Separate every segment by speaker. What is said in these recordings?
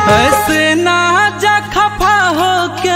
Speaker 1: ऐसे ना जा खफा होके,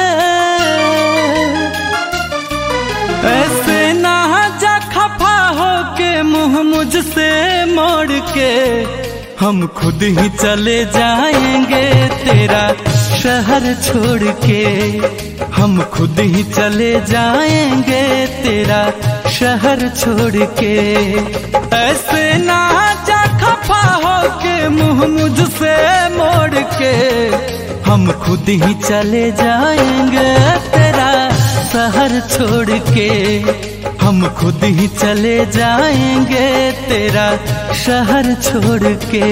Speaker 1: ऐसे ना जा खफा होके मुंह मुझसे मोड़ के, हम खुद ही चले जाएंगे तेरा शहर छोड़ के, हम खुद ही चले जाएंगे तेरा शहर छोड़ के। ऐसे ना जा खफा होके मुंह मुझसे मोड़ के, हम खुद ही चले जाएंगे तेरा शहर छोड़ के, हम खुद ही चले जाएंगे तेरा शहर छोड़ के।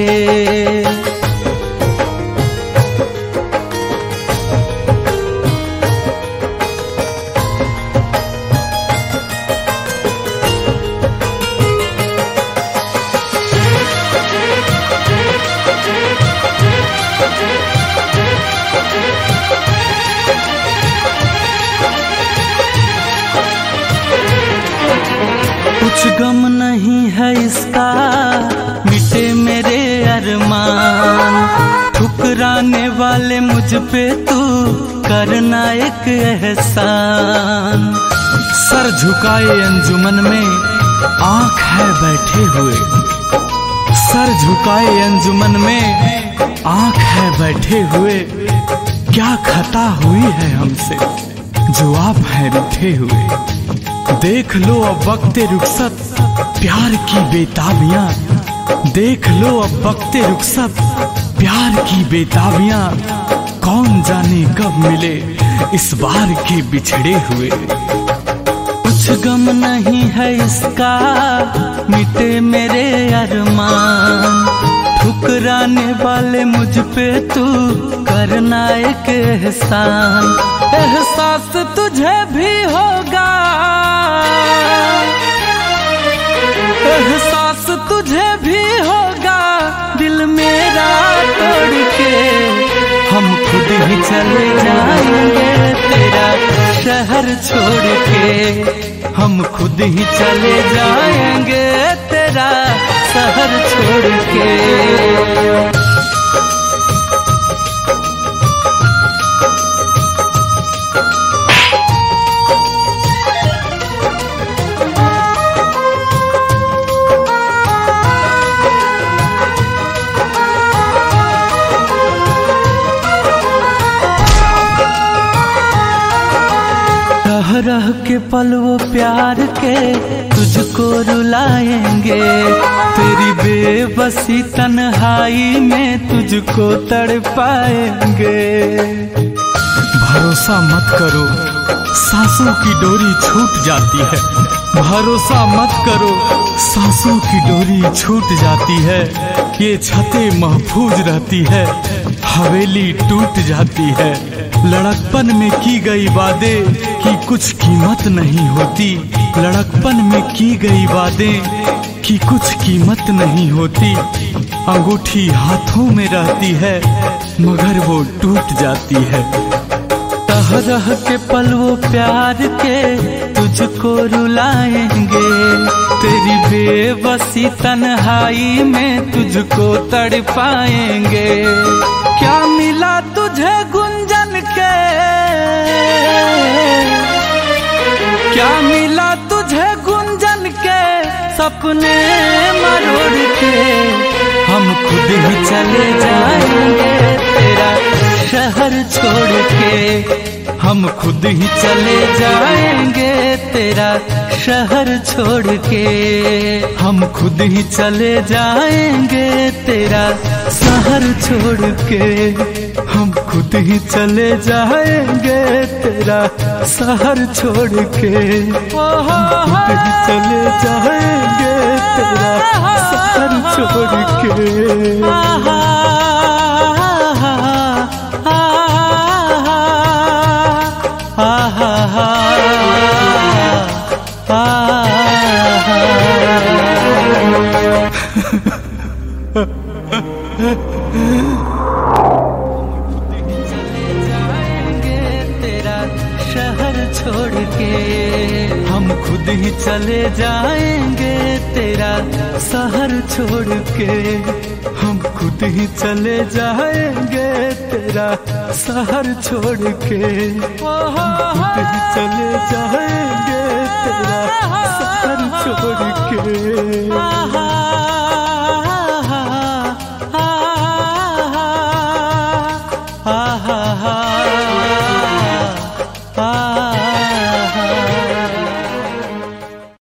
Speaker 1: कुछ गम नहीं है इसका, मिटे मेरे अरमान, ठुकराने वाले मुझ पे तू करना एक एहसान। सर झुकाए अंजुमन में आंख है बैठे हुए, सर झुकाए अंजुमन में आंख है बैठे हुए, क्या खता हुई है हमसे जो आप हैं रूठे हुए। देख लो अब वक्ते रुखसत प्यार की बेताबियां, देख लो अब वक्ते रुखसत प्यार की बेताबियां, कौन जाने कब मिले इस बार के बिछड़े हुए। कुछ गम नहीं है इसका, मिटे मेरे अरमान, ठुकराने वाले मुझ पे तू करना एक एहसान। एहसास तुझे भी होगा, एहसास तुझे भी होगा दिल मेरा तोड़ के, हम खुद ही चले जाएंगे तेरा शहर छोड़ के, हम खुद ही चले जाएंगे तेरा शहर छोड़ के। रह के पल वो प्यार के तुझको रुलाएंगे, तेरी बेबसी तन्हाई में तुझको तड़पाएंगे। भरोसा मत करो सांसों की डोरी छूट जाती है, भरोसा मत करो सांसों की डोरी छूट जाती है, ये छतें महफूज रहती है हवेली टूट जाती है। लड़कपन में की गई वादे की कुछ कीमत नहीं होती, लड़कपन में की गई वादें की कुछ कीमत नहीं होती। अंगूठी हाथों में रहती है मगर वो टूट जाती है। रह रह के पल वो प्यार के तुझको रुलाएंगे, तेरी बेबसी तन्हाई में तुझको तड़पाएंगे। क्या मिला तुझे गुंजन के, क्या मिला तुझे गुंजन के सपने मरोड़ के, हम खुद ही चले जाएंगे तेरा शहर छोड़ के, हम खुद ही चले जाएंगे तेरा शहर छोड़ के, हम खुद ही चले जाएंगे तेरा शहर छोड़ के, हम खुद ही चले जाएंगे तेरा शहर छोड़ के, हम खुद ही चले जाएंगे तेरा शहर छोड़ के। शहर छोड़ के, हम खुद ही चले जाएंगे तेरा शहर छोड़ के, हम खुद ही चले जाएंगे। तेरा शहर छोड़ के, टूट ही चले जाएंगे तेरा शहर छोड़ के। हा हा हा।